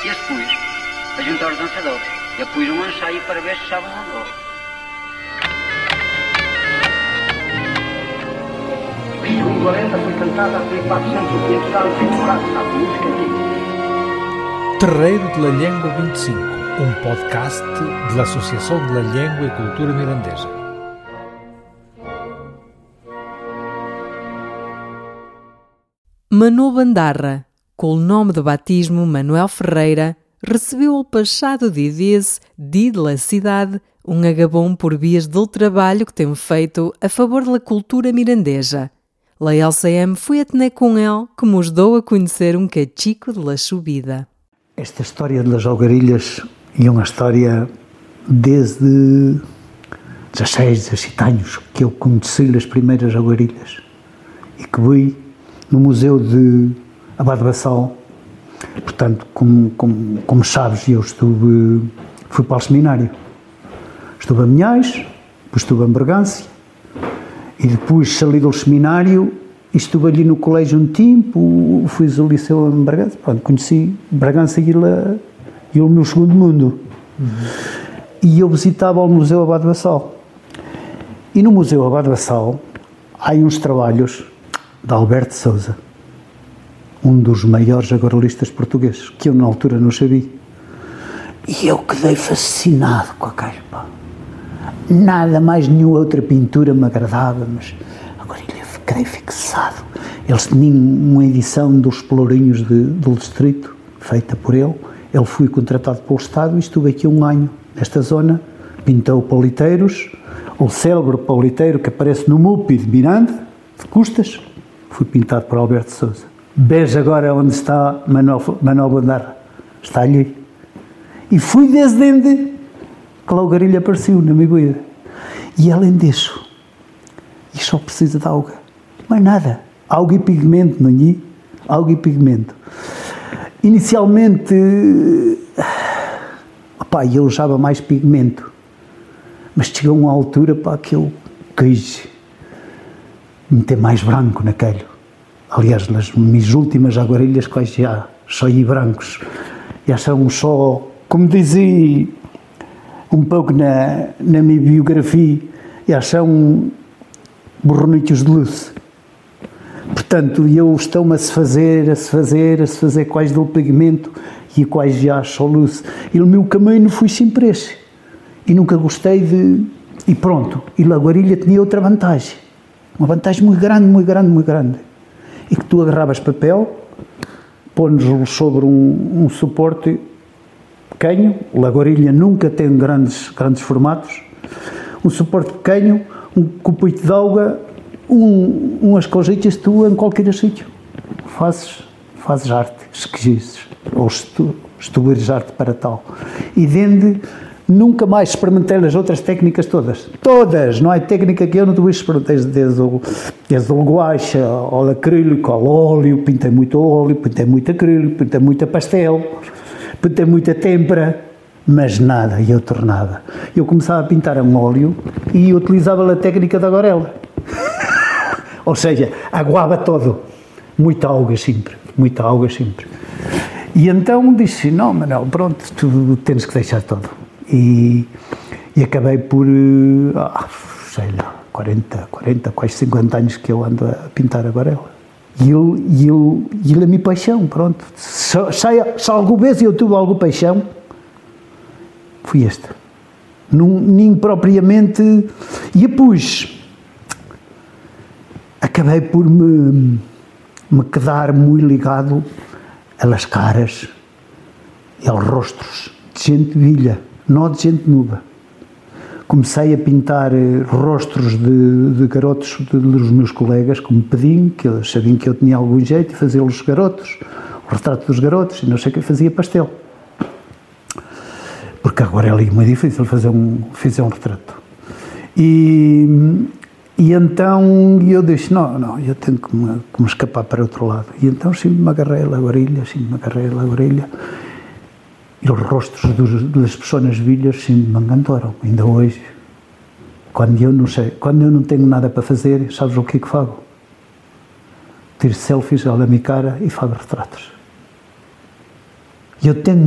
E depois, a juntar os dançadores. E depois um ensaio para ver se sabem andar. Em 40 foi cantada a 400 ou 500 anos em Portugal, a música aqui. Terreiro de la Llengua 25, um podcast da Associação de la Llengua e Cultura Mirandesa. Manuel Bandarra, com o nome de batismo Manuel Ferreira, recebeu o passado dia 10 de la cidade um agabão por vias do trabalho que tem feito a favor da cultura mirandesa. A LCM foi até com ele que nos deu a conhecer um cachico da sua vida. Esta história das algarilhas é uma história desde 16, 17 anos que eu conheci as primeiras algarilhas e que vi no Museu de Abade Bassal. Portanto, como sabes, eu fui para o seminário. Estuve a Minhais, depois estuve em Bragança e depois saí do seminário e estuve ali no colégio um tempo, fui ao liceu em Bragança. Pronto, conheci Bragança e o meu segundo mundo. E eu visitava o Museu Abade Bassal. E no Museu Abade Bassal há uns trabalhos de Alberto Sousa, um dos maiores aguardelistas portugueses, que eu na altura não sabia. E eu quedei fascinado com aquilo, pá. Nada mais, nenhuma outra pintura me agradava, mas agora eu fiquei fixado. Eles tinham uma edição dos Pelourinhos do Distrito, feita por ele. Ele foi contratado pelo Estado e estuve aqui um ano nesta zona, pintou paliteiros, o célebre paliteiro que aparece no MUPI de Miranda, de Custas, foi pintado por Alberto Sousa. Veja agora onde está Manuel Bandarra, está ali. E fui desde onde que a algarilha apareceu na minha vida. E além disso, isto só precisa de água, mais nada, água e pigmento, não é? Água e pigmento. Inicialmente, eu usava mais pigmento, mas chegou uma altura que eu quis meter mais branco naquilo. Aliás, nas minhas últimas aguarilhas, quase já saí brancos. Já são só, como dizia um pouco na minha biografia, já são borronitos de luz. Portanto, eu estou-me a se fazer quase do pigmento e quase já só luz. E o meu caminho foi sempre esse. E nunca gostei de... E pronto. E a aguarilha tinha outra vantagem. Uma vantagem muito grande, muito grande, muito grande. E que tu agarravas papel, pões-lo sobre um suporte pequeno, a aguarilha nunca tem grandes formatos, um suporte pequeno, um copito de água, umas coisitas, tu em qualquer sítio fazes arte, se quiseres, ou estudares arte para tal. E dende nunca mais experimentei as outras técnicas todas, não há técnica que eu não experimentei, desde o guache ao acrílico, ao óleo, pintei muito óleo, pintei muito acrílico, pintei muito pastel, pintei muita têmpera, mas nada, e eu tornava. Eu começava a pintar a óleo e utilizava a técnica da aguarela, ou seja, aguava todo, muita água sempre. E então disse, não, Manuel, pronto, tu tens que deixar todo. E acabei por, 40, quase 50 anos que eu ando a pintar aguarela. E ele é a minha paixão, pronto. Se alguma vez eu tive alguma paixão, foi esta. Nem propriamente... E depois, acabei por me quedar muito ligado a las caras e aos rostos de gente velha, não de gente nova. Comecei a pintar rostos de garotos dos meus colegas, como pediam, que eles sabiam que eu tinha algum jeito de fazer os garotos, o retrato dos garotos, e não sei o que, fazia pastel. Porque agora é ali muito difícil fazer um retrato. E então eu disse, não, eu tenho que me escapar para outro lado. E então sempre me agarrei a aguarilha, e os rostos das pessoas velhas sempre me encantaram. Ainda hoje, quando eu não tenho nada para fazer, sabes o que é que faço? Tiro selfies, olho a minha cara e faço retratos. E eu tenho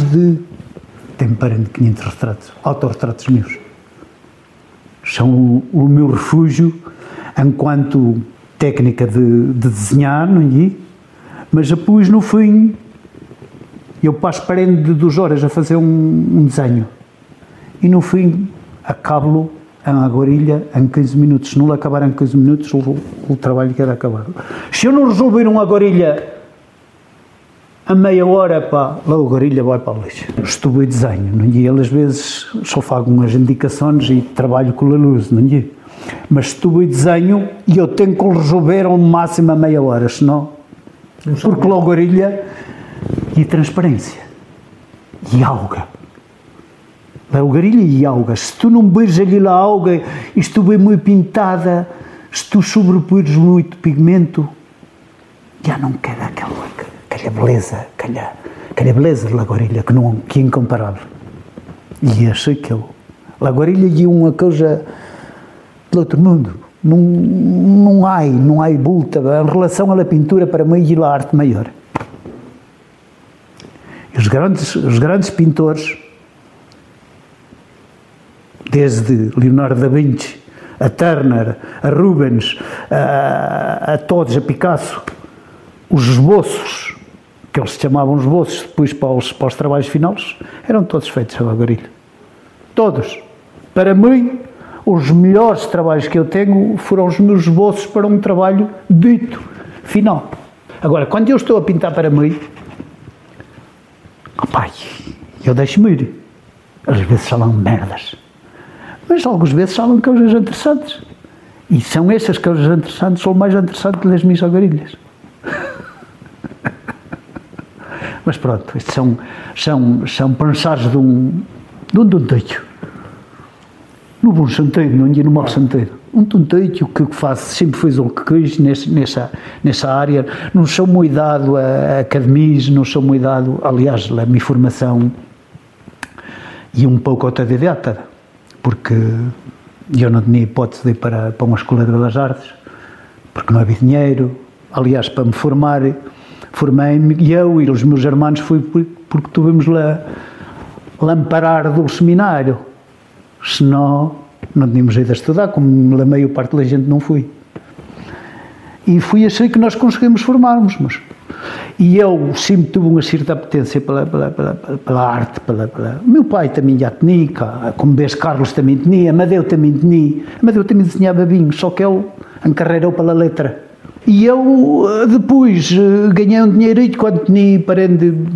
de 500 retratos, autorretratos meus. São o meu refúgio enquanto técnica de desenhar, não é? Mas depois, no fim, eu passo parede de 2 horas a fazer um desenho. E no fim, acabo-lo em aguarilha em 15 minutos. Se não acabar em 15 minutos, o trabalho queda acabado. Se eu não resolver uma aguarilha a meia hora, pá, lá a aguarilha vai para o lixo. Estudo e desenho, não é? Ele às vezes só faço umas indicações e trabalho com a luz, não é? Mas estudo e desenho e eu tenho que resolver ao máximo a meia hora, senão... Porque lá a aguarilha e transparência. E alga. A aguarilha e alga. Se tu não vês ali lá a alga, isto bem muito pintada, se tu sobrepões muito pigmento, já não queda aquela beleza, aquela beleza da aguarilha que é incomparável. E achei que a aguarilha é uma coisa do outro mundo. Não há bulta em relação à pintura, para mim, e a arte maior. E os grandes pintores, desde Leonardo da Vinci, a Turner, a Rubens, a todos, a Picasso, os esboços, que eles chamavam esboços depois para os trabalhos finais, eram todos feitos à aguarilha. Todos. Para mim, os melhores trabalhos que eu tenho foram os meus esboços para um trabalho dito, final. Agora, quando eu estou a pintar para mim, eu deixo-me ir. Às vezes falam merdas. Mas algumas vezes falam coisas interessantes. E são essas coisas interessantes, ou mais interessantes das minhas aguarilhas. Mas pronto, isto são pensares de um tonteio. No bom sentido, não é no mau sentido. Um tonteio que faço, sempre fiz o que quis nessa área. Não sou muito dado a academias, não sou muito dado, aliás, a minha formação e um pouco autodidata, porque eu não tinha hipótese de ir para uma escola de belas artes, porque não havia dinheiro. Aliás, para me formar, formei-me, e eu e os meus irmãos fui porque tivemos lá amparar do seminário. Senão, não tínhamos ido a estudar, como a maior parte da gente não foi. E foi assim que nós conseguimos formar-nos. E eu sempre tive uma certa apetência pela arte. O meu pai também já tinha, como vês, Carlos também tinha, Amadeu também tinha. Amadeu também desenhava bem, só que ele encarreirou pela letra. E eu depois ganhei um dinheirito quando tinha parente de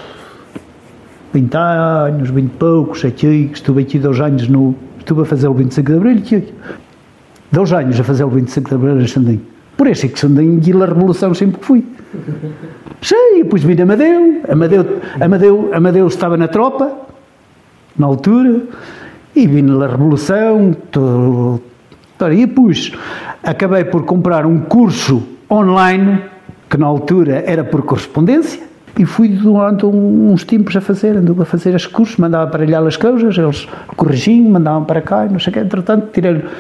20 anos, 20 e poucos, aqui, estive aqui 2 anos estive a fazer o 25 de Abril, aqui. 2 anos a fazer o 25 de Abril em Sandim. Por isso é que Sandim e a Revolução sempre que fui. Sim, depois vim de Amadeu estava na tropa, na altura, e vim na Revolução, e depois acabei por comprar um curso online, que na altura era por correspondência, e fui durante uns tempos andava a fazer esses cursos, mandava aparelhar as coisas, eles corrigiam, mandavam para cá, não sei o que, entretanto,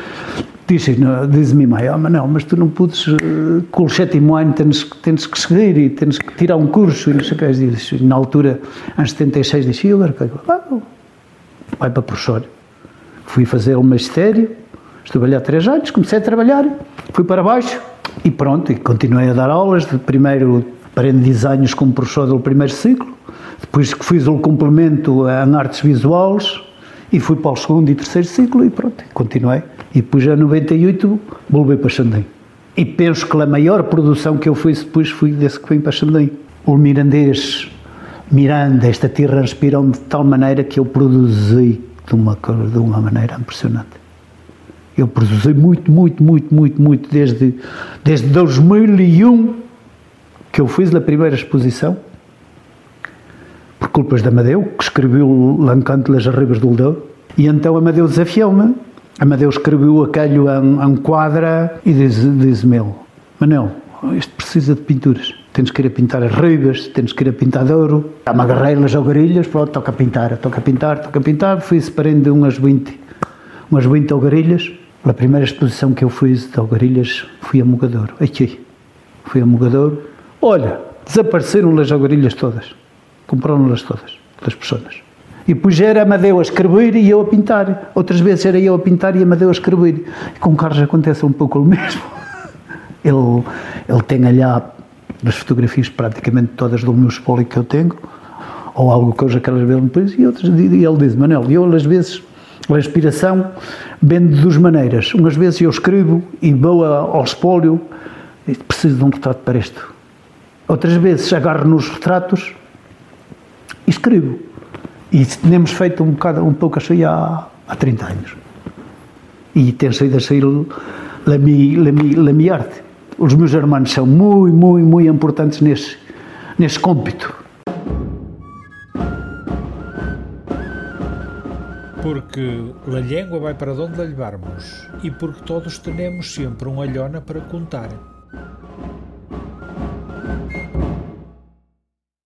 diz-me mãe, Manel, mas tu não podes, com o 7º ano tens que seguir e tens que tirar um curso, e não sei o que, e na altura, em 76, disse, vai para professor. Fui fazer o magistério, estive lá 3 anos, comecei a trabalhar, fui para baixo, e pronto, e continuei a dar aulas, primeiro aprendi desenhos como professor do primeiro ciclo, depois que fiz o complemento em artes visuais, e fui para o 2º e 3º ciclo, e pronto, continuei. E depois, em 98, voltei para Sandim. E penso que a maior produção que eu fiz depois foi desse que vim para Sandim. O mirandês, Miranda, esta terra inspirou-me de tal maneira que eu produzi de uma maneira impressionante. Eu produzi muito, desde 2001, que eu fiz a primeira exposição, por culpas de Amadeu, que escreveu L'Encanto das Arribas do Douro, e então Amadeu desafiou-me. Amadeu escreveu aquilo em quadra e diz-me, Manel, isto precisa de pinturas, tens que ir a pintar as ribas, tens que ir a pintar de ouro, me agarrei nas algarilhas, pronto, toca a pintar, fui separando umas 20 algarilhas. A primeira exposição que eu fiz de algarilhas fui a Mogadouro, aqui, fui a Mogadouro, olha, desapareceram as algarilhas todas. Comprou-las todas pessoas. E depois era Amadeu a escrever e eu a pintar. Outras vezes era eu a pintar e Amadeu a escrever. E com o Carlos acontece um pouco o mesmo. Ele tem allá as fotografias praticamente todas do meu espólio que eu tenho, ou algo que eu já aquelas vezes me pus, e outras, e ele diz, Manel, eu às vezes, a inspiração vem de duas maneiras. Umas vezes eu escrevo e vou ao espólio e preciso de um retrato para isto. Outras vezes agarro nos retratos e escrevo. E temos feito um pouco assim há 30 anos. E tem sido assim a minha arte. Os meus irmãos são muito importantes nesse cômpito. Porque a língua vai para onde a levarmos e porque todos temos sempre uma olhona para contar.